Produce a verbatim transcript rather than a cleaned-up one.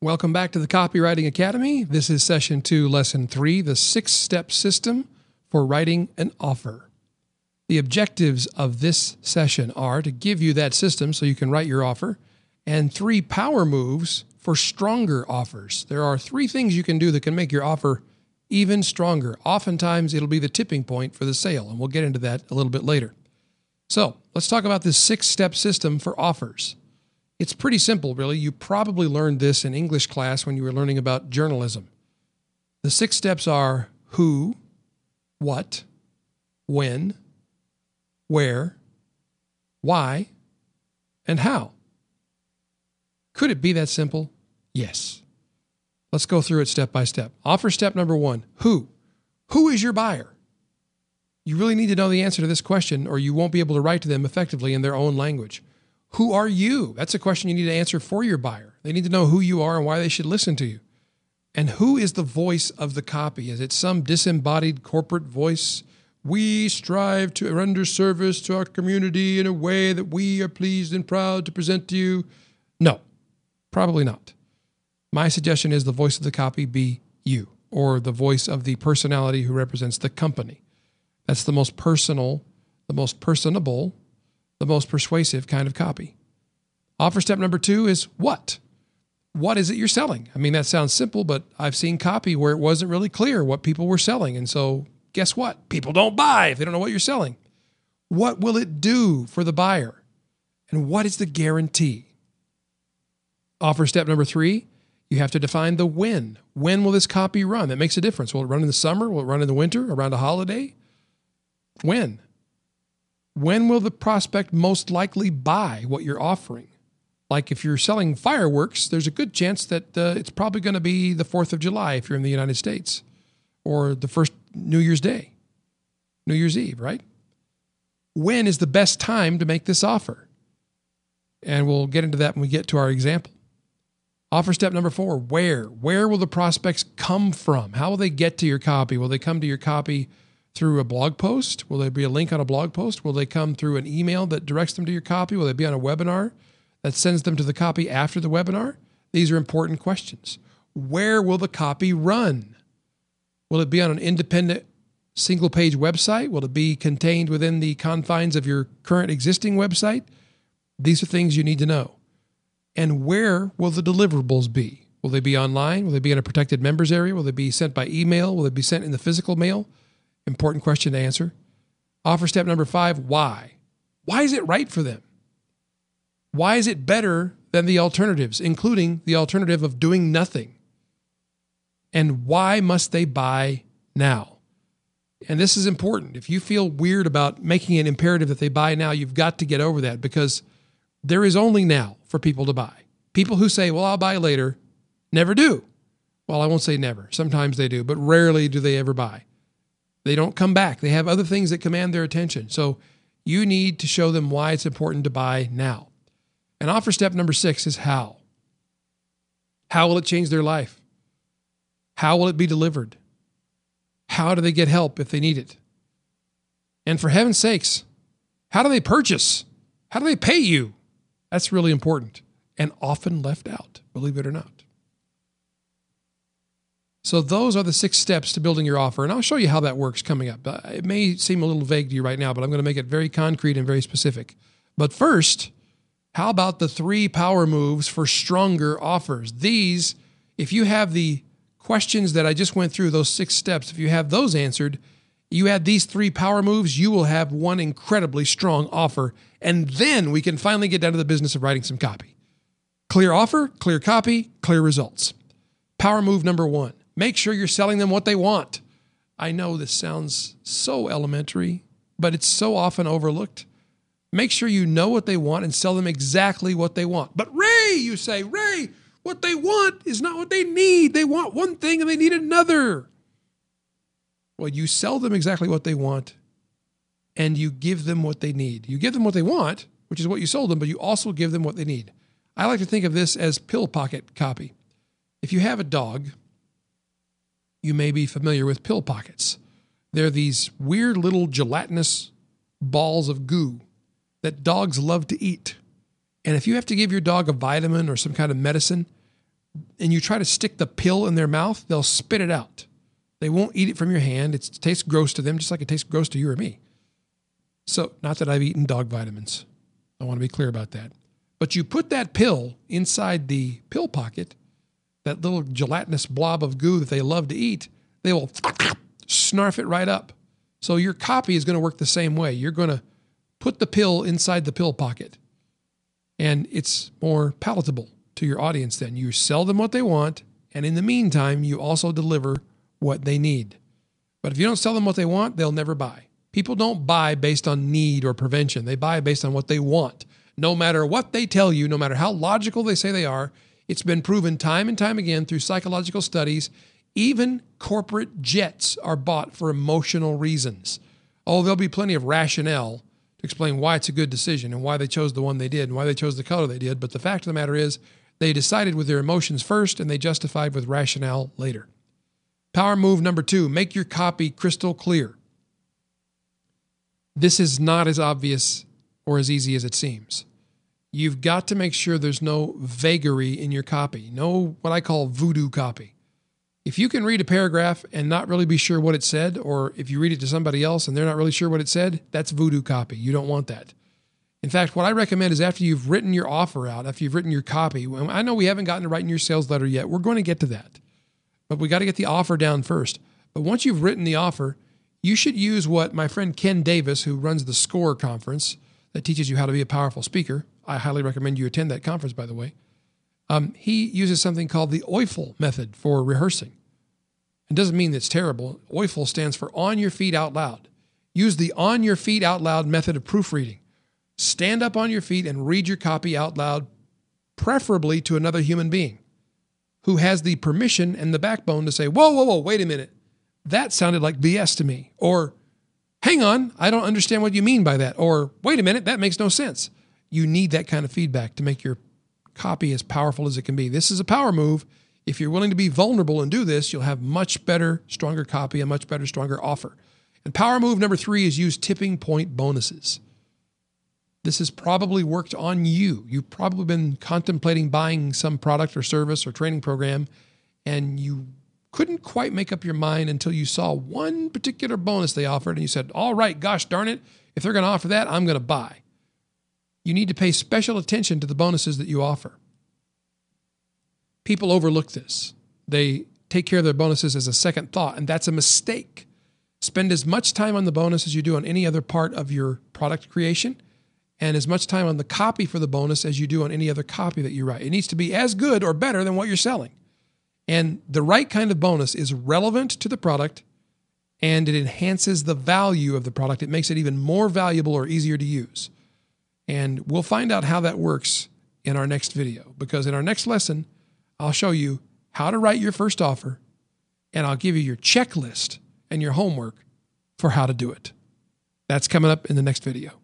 Welcome back to the Copywriting Academy. This is session two, lesson three, the six-step system for writing an offer. The objectives of this session are to give you that system so you can write your offer, and three power moves for stronger offers. There are three things you can do that can make your offer even stronger. Oftentimes, it'll be the tipping point for the sale, and we'll get into that a little bit later. So let's talk about this six-step system for offers. It's pretty simple, really. You probably learned this in English class when you were learning about journalism. The six steps are who, what, when, where, why, and how. Could it be that simple? Yes. Let's go through it step by step. Offer step number one, who? Who is your buyer? You really need to know the answer to this question or you won't be able to write to them effectively in their own language. Who are you? That's a question you need to answer for your buyer. They need to know who you are and why they should listen to you. And who is the voice of the copy? Is it some disembodied corporate voice? We strive to render service to our community in a way that we are pleased and proud to present to you. No, probably not. My suggestion is the voice of the copy be you, or the voice of the personality who represents the company. That's the most personal, the most personable, the most persuasive kind of copy. Offer step number two is what? What is it you're selling? I mean, that sounds simple, but I've seen copy where it wasn't really clear what people were selling. And so guess what? People don't buy if they don't know what you're selling. What will it do for the buyer? And what is the guarantee? Offer step number three, you have to define the when. When will this copy run? That makes a difference. Will it run in the summer? Will it run in the winter? Around a holiday? When? When will the prospect most likely buy what you're offering? Like if you're selling fireworks, there's a good chance that uh, it's probably going to be the fourth of July if you're in the United States, or the first New Year's Day, New Year's Eve, right? When is the best time to make this offer? And we'll get into that when we get to our example. Offer step number four, where? Where will the prospects come from? How will they get to your copy? Will they come to your copy through a blog post? Will there be a link on a blog post? Will they come through an email that directs them to your copy? Will they be on a webinar that sends them to the copy after the webinar? These are important questions. Where will the copy run? Will it be on an independent single-page website? Will it be contained within the confines of your current existing website? These are things you need to know. And where will the deliverables be? Will they be online? Will they be in a protected members area? Will they be sent by email? Will they be sent in the physical mail? Important question to answer. Offer step number five, why? Why is it right for them? Why is it better than the alternatives, including the alternative of doing nothing? And why must they buy now? And this is important. If you feel weird about making it imperative that they buy now, you've got to get over that because there is only now for people to buy. People who say, well, I'll buy later, never do. Well, I won't say never. Sometimes they do, but rarely do they ever buy. They don't come back. They have other things that command their attention. So you need to show them why it's important to buy now. And offer step number six is how. How will it change their life? How will it be delivered? How do they get help if they need it? And for heaven's sakes, how do they purchase? How do they pay you? That's really important and often left out, believe it or not. So those are the six steps to building your offer, and I'll show you how that works coming up. It may seem a little vague to you right now, but I'm going to make it very concrete and very specific. But first, how about the three power moves for stronger offers? These, if you have the questions that I just went through, those six steps, if you have those answered, you add these three power moves, you will have one incredibly strong offer, and then we can finally get down to the business of writing some copy. Clear offer, clear copy, clear results. Power move number one. Make sure you're selling them what they want. I know this sounds so elementary, but it's so often overlooked. Make sure you know what they want and sell them exactly what they want. But Ray, you say, Ray, what they want is not what they need. They want one thing and they need another. Well, you sell them exactly what they want and you give them what they need. You give them what they want, which is what you sold them, but you also give them what they need. I like to think of this as pill pocket copy. If you have a dog, you may be familiar with pill pockets. They're these weird little gelatinous balls of goo that dogs love to eat. And if you have to give your dog a vitamin or some kind of medicine, and you try to stick the pill in their mouth, they'll spit it out. They won't eat it from your hand. It's, it tastes gross to them, just like it tastes gross to you or me. So, not that I've eaten dog vitamins. I want to be clear about that. But you put that pill inside the pill pocket, that little gelatinous blob of goo that they love to eat, they will snarf it right up. So your copy is going to work the same way. You're going to put the pill inside the pill pocket, and it's more palatable to your audience then. You sell them what they want, and in the meantime, you also deliver what they need. But if you don't sell them what they want, they'll never buy. People don't buy based on need or prevention. They buy based on what they want. No matter what they tell you, no matter how logical they say they are, it's been proven time and time again through psychological studies. Even corporate jets are bought for emotional reasons. Oh, there'll be plenty of rationale to explain why it's a good decision and why they chose the one they did and why they chose the color they did. But the fact of the matter is they decided with their emotions first and they justified with rationale later. Power move number two, make your copy crystal clear. This is not as obvious or as easy as it seems. You've got to make sure there's no vagary in your copy, no what I call voodoo copy. If you can read a paragraph and not really be sure what it said, or if you read it to somebody else and they're not really sure what it said, that's voodoo copy. You don't want that. In fact, what I recommend is after you've written your offer out, after you've written your copy, I know we haven't gotten to writing your sales letter yet. We're going to get to that. But we got to get the offer down first. But once you've written the offer, you should use what my friend Ken Davis, who runs the SCORE conference that teaches you how to be a powerful speaker. I highly recommend you attend that conference, by the way. Um, he uses something called the O I F L method for rehearsing. It doesn't mean it's terrible. O I F L stands for on your feet out loud. Use the on your feet out loud method of proofreading. Stand up on your feet and read your copy out loud, preferably to another human being who has the permission and the backbone to say, whoa, whoa, whoa, wait a minute. That sounded like B S to me. Or, hang on, I don't understand what you mean by that. Or, wait a minute, that makes no sense. You need that kind of feedback to make your copy as powerful as it can be. This is a power move. If you're willing to be vulnerable and do this, you'll have much better, stronger copy, a much better, stronger offer. And power move number three is use tipping point bonuses. This has probably worked on you. You've probably been contemplating buying some product or service or training program, and you couldn't quite make up your mind until you saw one particular bonus they offered, and you said, all right, gosh darn it, if they're going to offer that, I'm going to buy. You need to pay special attention to the bonuses that you offer. People overlook this. They take care of their bonuses as a second thought, and that's a mistake. Spend as much time on the bonus as you do on any other part of your product creation, and as much time on the copy for the bonus as you do on any other copy that you write. It needs to be as good or better than what you're selling. And the right kind of bonus is relevant to the product, and it enhances the value of the product. It makes it even more valuable or easier to use. And we'll find out how that works in our next video, because in our next lesson, I'll show you how to write your first offer, and I'll give you your checklist and your homework for how to do it. That's coming up in the next video.